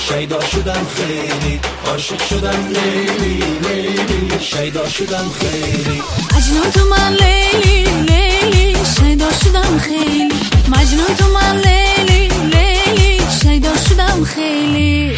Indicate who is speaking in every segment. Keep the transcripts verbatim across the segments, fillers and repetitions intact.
Speaker 1: شیدا شدم خیلی، عاشق شدم لیلی لیلی، شیدا شدم خیلی.
Speaker 2: مجنون تو من لیلی لیلی، شیدا شدم خیلی. مجنون تو من لیلی لیلی، شیدا شدم خیلی.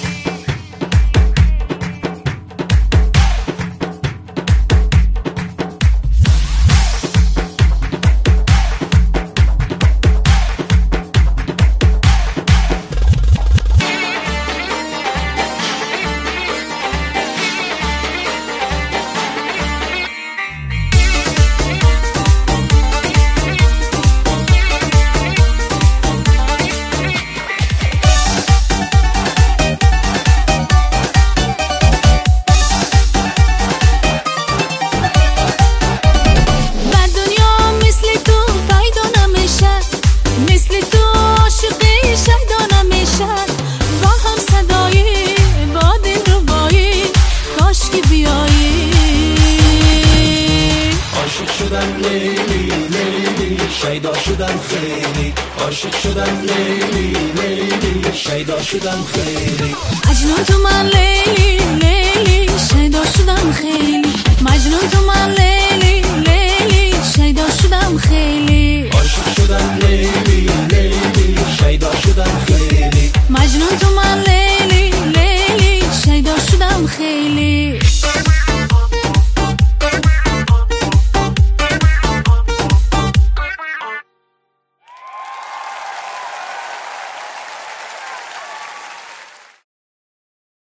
Speaker 1: لیلی لیلی، شیدا شدم خیلی، عاشق شدم لیلی لیلی، شیدا شدم خیلی.
Speaker 2: مجنون تو من لیلی لیلی، شیدا شدم خیلی. مجنون تو من لیلی لیلی، شیدا شدم خیلی.
Speaker 1: عاشق شدم لیلی لیلی، شیدا شدم خیلی.
Speaker 2: مجنون تو من لیلی